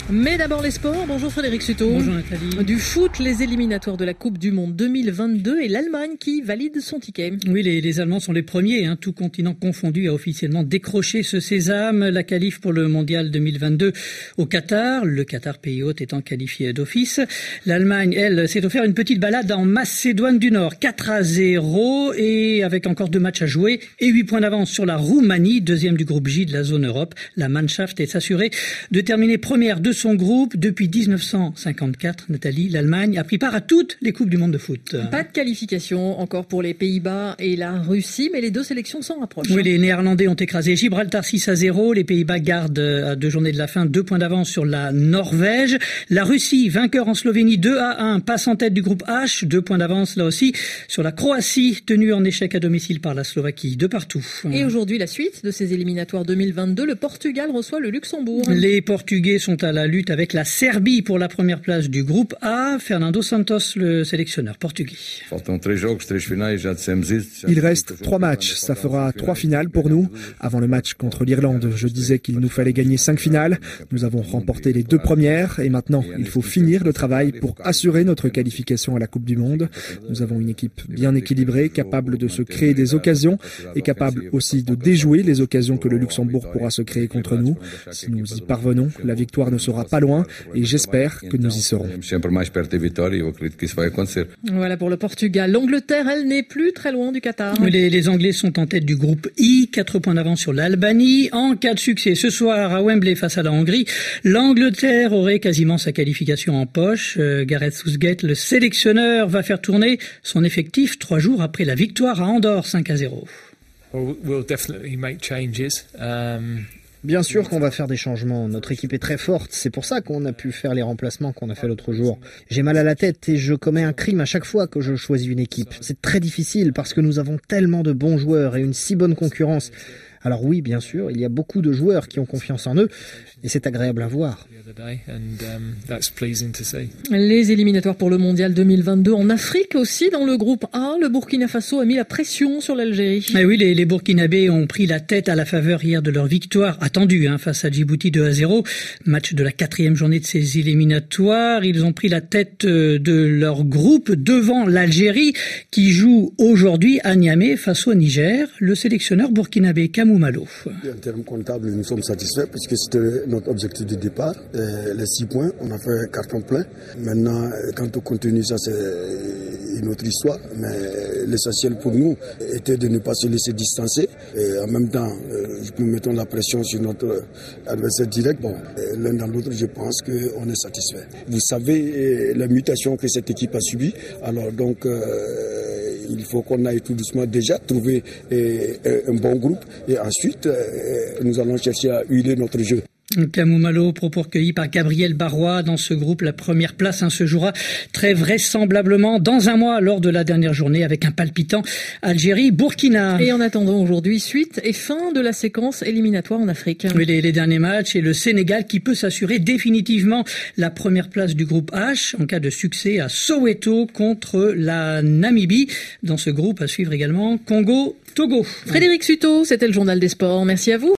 Mais d'abord les sports. Bonjour Frédéric Suto. Bonjour Nathalie. Du foot, les éliminatoires de la Coupe du Monde 2022 et l'Allemagne qui valide son ticket. Oui, les Allemands sont les premiers, tout continent confondu, à officiellement décrocher ce sésame. La qualif pour le Mondial 2022 au Qatar. Le Qatar, pays hôte, étant qualifié d'office. L'Allemagne, elle, s'est offert une petite balade en Macédoine du Nord. 4-0 et avec encore 2 matchs à jouer et 8 points d'avance sur la Roumanie, deuxième du groupe J de la zone Europe. La Mannschaft est assurée de terminer première de son groupe depuis 1954. Nathalie, l'Allemagne a pris part à toutes les Coupes du Monde de foot. Pas de qualification encore pour les Pays-Bas et la Russie, mais les deux sélections s'en rapprochent. Oui, les Néerlandais ont écrasé Gibraltar 6-0. Les Pays-Bas gardent à 2 journées de la fin 2 points d'avance sur la Norvège. La Russie, vainqueur en Slovénie 2-1, passe en tête du groupe H. 2 points d'avance là aussi sur la Croatie, tenue en échec à domicile par la Slovaquie, de partout. Et aujourd'hui, la suite de ces éliminatoires 2022, le Portugal reçoit le Luxembourg. Les Portugais sont à la lutte avec la Serbie pour la première place du groupe A. Fernando Santos, le sélectionneur portugais. Il reste 3 matchs. Ça fera 3 finales pour nous. Avant le match contre l'Irlande, je disais qu'il nous fallait gagner 5 finales. Nous avons remporté les 2 premières et maintenant, il faut finir le travail pour assurer notre qualification à la Coupe du Monde. Nous avons une équipe bien équilibrée, capable de se créer des occasions et capable aussi de déjouer les occasions que le Luxembourg pourra se créer contre nous. Si nous y parvenons, la victoire ne sera pas loin et j'espère que nous y serons. Voilà pour le Portugal. L'Angleterre, elle n'est plus très loin du Qatar. Les Anglais sont en tête du groupe I, 4 points d'avance sur l'Albanie. En cas de succès ce soir à Wembley face à la Hongrie, l'Angleterre aurait quasiment sa qualification en poche. Gareth Southgate, le sélectionneur, va faire tourner son effectif 3 jours après la victoire à Andorre 5-0. We'll definitely make changes. Bien sûr qu'on va faire des changements. Notre équipe est très forte. C'est pour ça qu'on a pu faire les remplacements qu'on a fait l'autre jour. J'ai mal à la tête et je commets un crime à chaque fois que je choisis une équipe. C'est très difficile parce que nous avons tellement de bons joueurs et une si bonne concurrence. Alors oui, bien sûr, il y a beaucoup de joueurs qui ont confiance en eux et c'est agréable à voir. Les éliminatoires pour le Mondial 2022 en Afrique aussi, dans le groupe A, le Burkina Faso a mis la pression sur l'Algérie. Ah oui, les Burkinabés ont pris la tête à la faveur hier de leur victoire attendue face à Djibouti 2-0. Match de la 4e journée de ces éliminatoires. Ils ont pris la tête de leur groupe devant l'Algérie qui joue aujourd'hui à Niamey face au Niger. Le sélectionneur burkinabé Kamou Malo. En termes comptables, nous sommes satisfaits puisque c'était notre objectif de départ. Les 6 points, on a fait carton plein. Maintenant, quant au contenu, ça c'est une autre histoire. Mais l'essentiel pour nous était de ne pas se laisser distancer. Et en même temps, nous mettons la pression sur notre adversaire direct. Bon, l'un dans l'autre, je pense qu'on est satisfait. Vous savez la mutation que cette équipe a subie. Alors donc, il faut qu'on aille tout doucement déjà trouver un bon groupe. Et ensuite, nous allons chercher à huiler notre jeu. Kamou Malo, propos recueillis par Gabriel Barrois. Dans ce groupe, la première place se jouera très vraisemblablement dans un mois lors de la dernière journée avec un palpitant Algérie-Burkina. Et en attendant aujourd'hui, suite et fin de la séquence éliminatoire en Afrique. Oui, les derniers matchs et le Sénégal qui peut s'assurer définitivement la première place du groupe H en cas de succès à Soweto contre la Namibie. Dans ce groupe, à suivre également Congo-Togo. Frédéric Suto, c'était le journal des sports. Merci à vous.